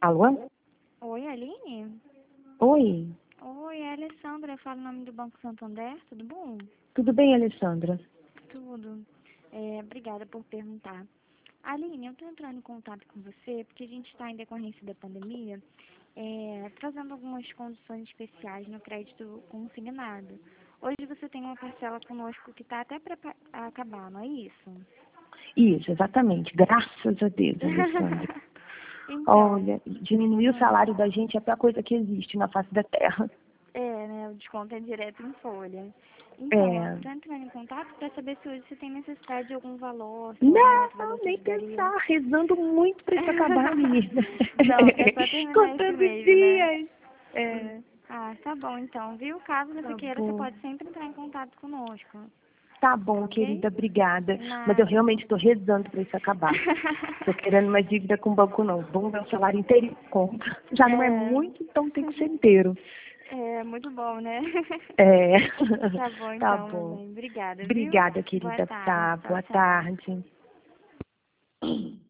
Alô? Oi, Aline? Oi, Oi, é a Alessandra, eu falo o nome do Banco Santander, tudo bom? tudo bem, Alessandra? Tudo. Obrigada por perguntar. Aline, eu estou entrando em contato com você porque a gente está em decorrência da pandemia, trazendo algumas condições especiais no crédito consignado. Hoje você tem uma parcela conosco que está até para acabar, não é isso? Isso, exatamente. Graças a Deus, Alessandra. Então, Olha, diminuir o salário da gente é a pior coisa que existe na face da Terra. né, o desconto é direto em folha. Então, eu É. estou entrando em contato para saber se hoje você tem necessidade de algum valor, se algum outro Não, valor te nem ajudaria. pensar, rezando muito pra isso acabar, menina. Não, quer só terminar esse Contando mês, né? dias. É, Ah, tá bom então, viu? Caso você tá queira, você bom. pode sempre entrar em contato conosco, Tá tá bom, ok? querida, obrigada. Mas eu Nada. realmente estou rezando pra isso acabar. Tô querendo uma dívida com o banco, não. Bom, meu salário inteiro em conta. Já não é É, muito, então tem que ser inteiro. muito bom, né? É. Tá bom Tá então, meu bom. bem. Obrigada, viu? Obrigada, Boa querida. tarde. Tá, Tchau, boa tchau. tarde.